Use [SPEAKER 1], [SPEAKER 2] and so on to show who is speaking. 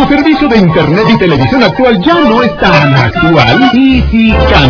[SPEAKER 1] ¿Tu servicio de internet y televisión actual ya no es tan actual? ¿Y si